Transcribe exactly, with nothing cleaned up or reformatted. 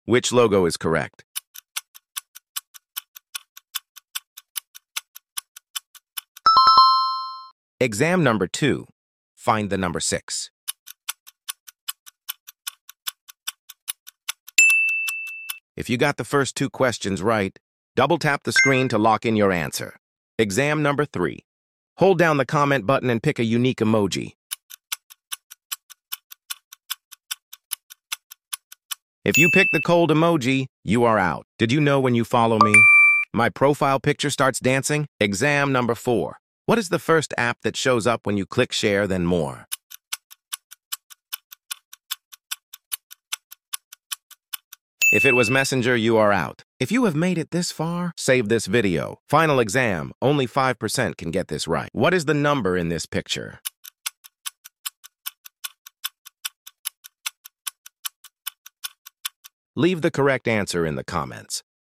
Which logo is correct? Exam number two. Find the number six. If you got the first two questions right, double tap the screen to lock in your answer. Exam number three. Hold down the comment button and pick a unique emoji. If you pick the cold emoji, you are out. Did you know when you follow me, my profile picture starts dancing? Exam number four. What is the first app that shows up when you click share, then more? If it was Messenger, you are out. If you have made it this far, save this video. Final exam, only five percent can get this right. What is the number in this picture? Leave the correct answer in the comments.